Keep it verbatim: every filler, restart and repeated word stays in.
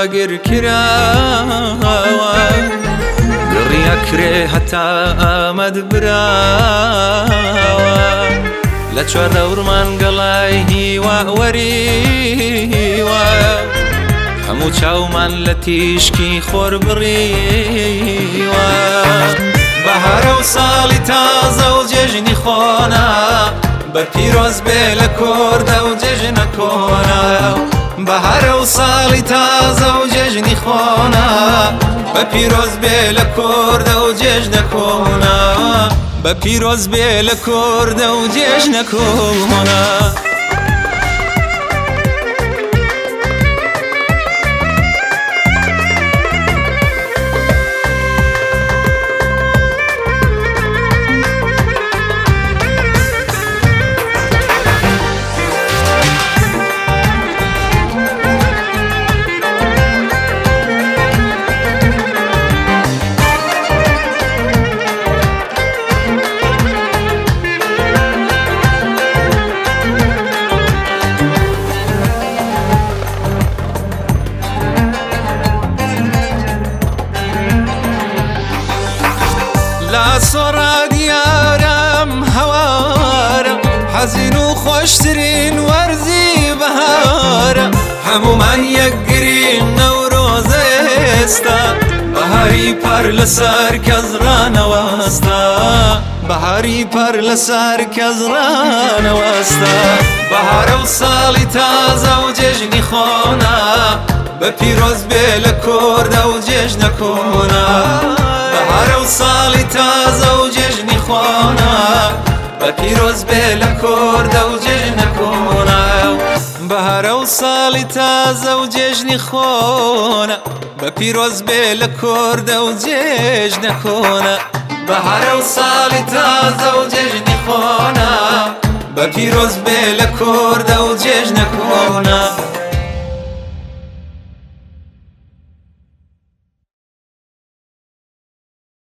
داگر کراوە دڕیەکرێ هەتا ئامەد براوە لە چواردەوڕمان گەڵای هیوا وەریوە هەموو چاومان لە تیشکی خۆر بڕیوە بەهارە و ساڵی تازە و جێژنی خۆنا بە پیرۆز بێ لە کۆردە و جێژنە کۆنا بەهارە و ساڵی تازە و جێژنی خۆنا بە پیرۆز بێ لە کۆردە و جێژنە کۆنا بە پیرۆز بێ لە کۆردە و جێژنە کۆنا سۆڕا دیارم هەوارە حەزین و خۆشترین وەرزی بەهارە هەمومان یەکگرین نەورۆزە ئێستا بەهاری پەر لەسەر کەس ڕانەوەستا بەهاری پەر لەسەر کەس ڕانەوەستا بەهارە و ساڵی تازە و جێژنی خۆنا بە پیرۆز بێ لە کۆردە و جێژنە کۆنا بەهارە و ساڵی تازە و جێژنی خۆنا بە پیرۆز بێ لە کۆردە و جێژنە کۆنا بەهارە و ساڵی تازە و جێژنی خۆنا بە پیرۆز بێ لە کۆردە و جێژنە کۆنا بەهارە و ساڵی تازە و جێژنی خۆنا بە پیرۆز بێ لە کۆردە و جێژنە کۆنا